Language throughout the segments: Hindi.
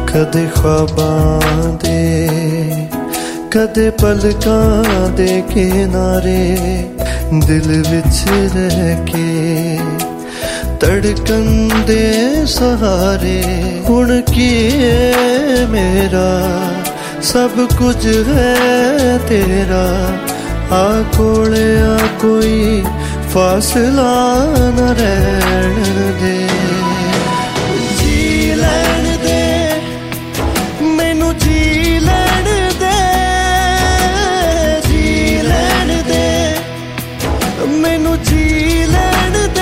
कदे ख्वाबां दे कदे पलकां दे किनारे दिल विच रह के धड़कन दे सहारे हुण की मेरा सब कुछ है तेरा आ कोले आ कोई फासला न रहन दे जी लैण दे मैनू जी लैण दे जी लैण दे मैनू जी लैण दे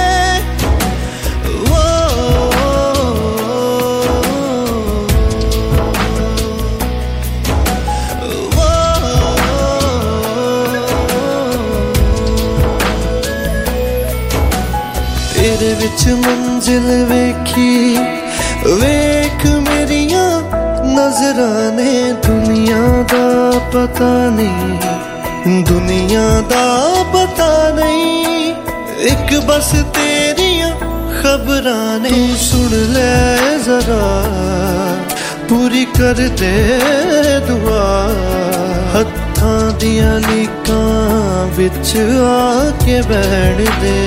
तेरे विच मंजिल वेखी वेख मेरियां नजरां ने दुनिया दा पता नहीं दुनिया दा पता नहीं एक बस तेरियां खबरां ने तू सुन ले जरा पूरी कर दे दुआ हत्थां दियां लीकां विच आके बैठ दे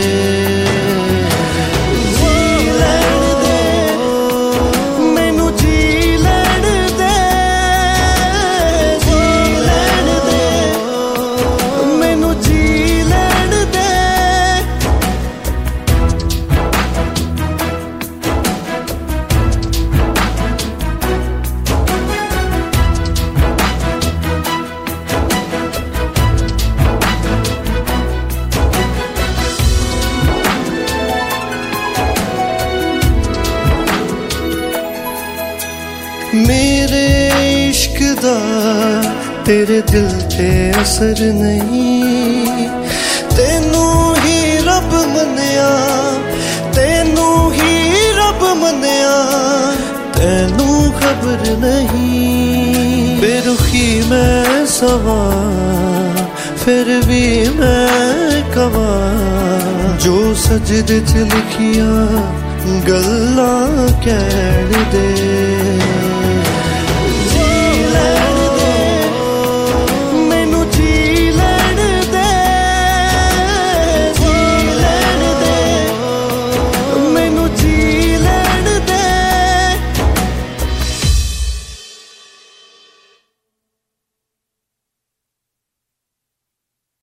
मेरे इश्क दा तेरे दिल ते असर नहीं तेनू ही रब मन्या तेनू ही रब मन्या तेनू खबर नहीं बेरुखी मैं सवा फिर भी मैं कवा जो सजदे च लिखिया गल्लां कहण दे